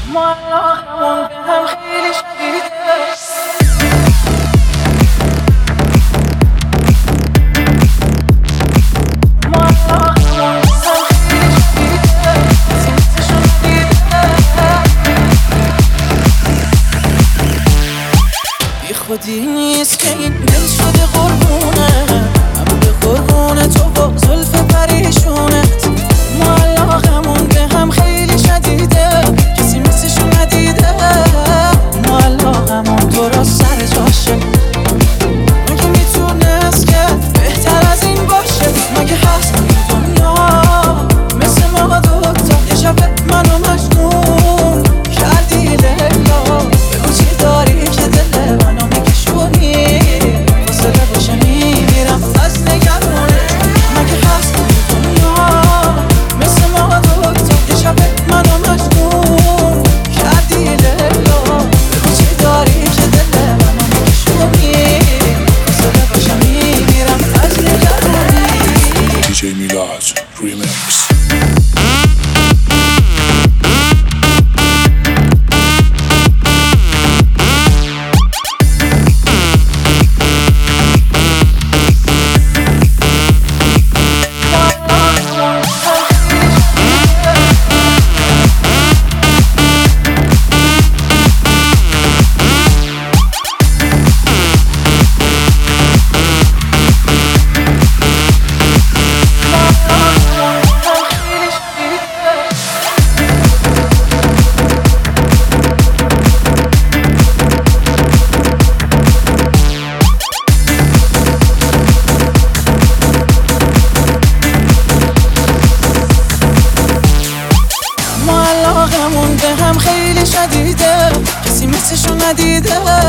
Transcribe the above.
معلقمون به هم خیلی شدیده. بی خودی نیست که این دل شده قربونه، اما به قربونه تو با زلف پریشونت. معلقمون به هم خیلی شدیده، کسی مثلشو ندیده. معلقمون درست سر جاشه، مگه میتونست که بهتر از این باشه؟ مگه هست دنیا مثل ما دوتا؟ یه شب منو مجنون کردی لیلا، بگو چی داری که دل منو میکشونی؟ فاصله باشه میمیرم از نگرونه. مگه هست دنیا مثل ما دوتا؟ یه شب منو مجنون کردی لیلا، بگو چی داری که دل منو میکشونی؟ فاصله باشه میمیرم از نگرونی. DJ Milaz Remix. معلقمون به هم خیلی شدیده، کسی مثلشو ندیده.